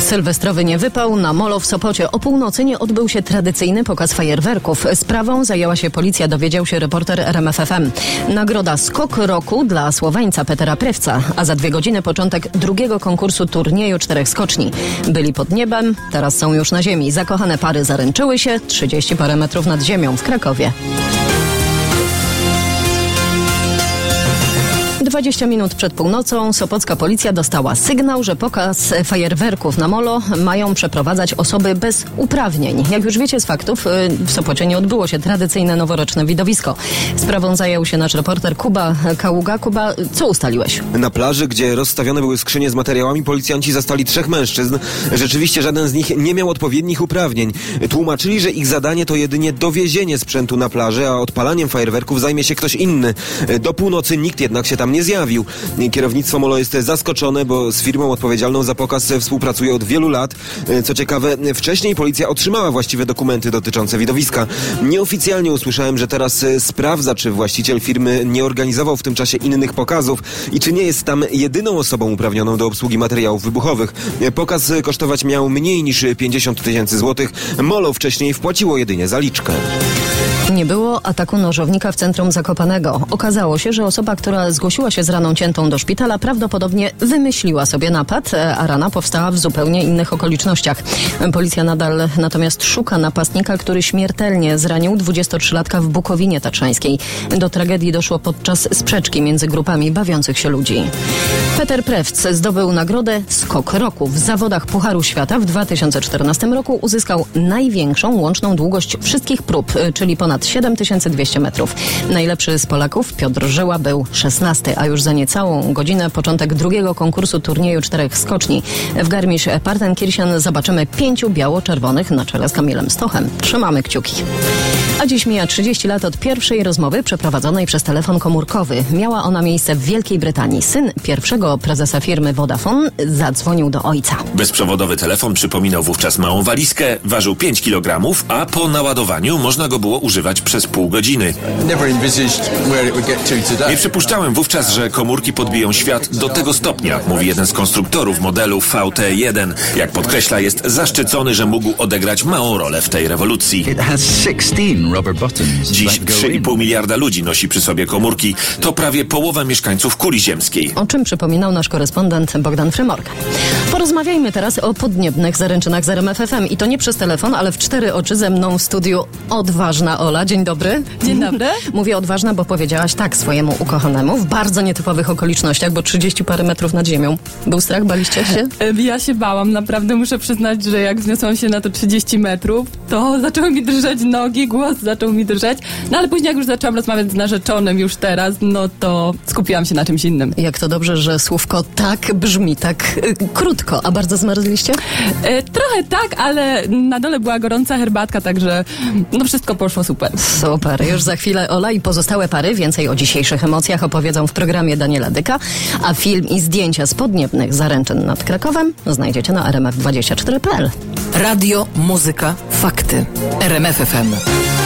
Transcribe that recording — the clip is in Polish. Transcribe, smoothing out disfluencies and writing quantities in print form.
Sylwestrowy niewypał na molo w Sopocie. O północy nie odbył się tradycyjny pokaz fajerwerków. Sprawą zajęła się policja, dowiedział się reporter RMF FM. Nagroda Skok Roku dla Słoweńca Petera Prewca, a za 2 godziny początek drugiego konkursu turnieju 4 skoczni. Byli pod niebem, teraz są już na ziemi. Zakochane pary zaręczyły się 30 parę metrów nad ziemią w Krakowie. 20 minut przed północą sopocka policja dostała sygnał, że pokaz fajerwerków na molo mają przeprowadzać osoby bez uprawnień. Jak już wiecie z faktów, w Sopocie nie odbyło się tradycyjne noworoczne widowisko. Sprawą zajął się nasz reporter Kuba Kaługa. Kuba, co ustaliłeś? Na plaży, gdzie rozstawione były skrzynie z materiałami, policjanci zastali 3 mężczyzn. Rzeczywiście żaden z nich nie miał odpowiednich uprawnień. Tłumaczyli, że ich zadanie to jedynie dowiezienie sprzętu na plażę, a odpalaniem fajerwerków zajmie się ktoś inny. Do północy nikt jednak się tam nie zjawił. Kierownictwo molo jest zaskoczone, bo z firmą odpowiedzialną za pokaz współpracuje od wielu lat. Co ciekawe, wcześniej policja otrzymała właściwe dokumenty dotyczące widowiska. Nieoficjalnie usłyszałem, że teraz sprawdza, czy właściciel firmy nie organizował w tym czasie innych pokazów i czy nie jest tam jedyną osobą uprawnioną do obsługi materiałów wybuchowych. Pokaz kosztować miał mniej niż 50 000 złotych. Molo wcześniej wpłaciło jedynie zaliczkę. Nie było ataku nożownika w centrum Zakopanego. Okazało się, że osoba, która zgłosiła się z raną ciętą do szpitala, prawdopodobnie wymyśliła sobie napad, a rana powstała w zupełnie innych okolicznościach. Policja nadal natomiast szuka napastnika, który śmiertelnie zranił 23-latka w Bukowinie Tatrzańskiej. Do tragedii doszło podczas sprzeczki między grupami bawiących się ludzi. Peter Prewc zdobył nagrodę Skok Roku. W zawodach Pucharu Świata w 2014 roku uzyskał największą łączną długość wszystkich prób, czyli ponad 7200 metrów. Najlepszy z Polaków, Piotr Żyła, był 16, a już za niecałą godzinę początek drugiego konkursu turnieju 4 skoczni. W Garmisch-Partenkirchen zobaczymy 5 biało-czerwonych na czele z Kamilem Stochem. Trzymamy kciuki. A dziś mija 30 lat od pierwszej rozmowy przeprowadzonej przez telefon komórkowy. Miała ona miejsce w Wielkiej Brytanii. Syn pierwszego prezesa firmy Vodafone zadzwonił do ojca. Bezprzewodowy telefon przypominał wówczas małą walizkę, ważył 5 kg, a po naładowaniu można go było używać przez pół godziny. Nie przypuszczałem wówczas, że komórki podbiją świat do tego stopnia, mówi jeden z konstruktorów modelu VT1. Jak podkreśla, jest zaszczycony, że mógł odegrać małą rolę w tej rewolucji. Dziś 3,5 miliarda ludzi nosi przy sobie komórki. To prawie połowa mieszkańców kuli ziemskiej. O czym przypominał nasz korespondent Bogdan Frymorgan. Porozmawiajmy teraz o podniebnych zaręczynach z RMF FM. I to nie przez telefon, ale w 4 oczy ze mną w studiu odważna Ola. Dzień dobry. Dzień dobry. Mówię odważna, bo powiedziałaś tak swojemu ukochanemu w bardzo nietypowych okolicznościach, bo 30 parę metrów nad ziemią. Był strach? Baliście się? Ja się bałam. Naprawdę muszę przyznać, że jak wzniosłam się na to 30 metrów, to zaczęły mi drżeć nogi, głos zaczął mi drżeć. No ale później jak już zaczęłam rozmawiać z narzeczonym już teraz, no to skupiłam się na czymś innym. Jak to dobrze, że słówko tak brzmi, tak krótko. A bardzo zmarzliście? Trochę tak, ale na dole była gorąca herbatka, także no wszystko poszło super. Super. Już za chwilę Ola i pozostałe pary więcej o dzisiejszych emocjach opowiedzą w programie Daniela Dyka, a film i zdjęcia z podniebnych zaręczyn nad Krakowem znajdziecie na rmf24.pl. Radio, muzyka, fakty. RMF FM.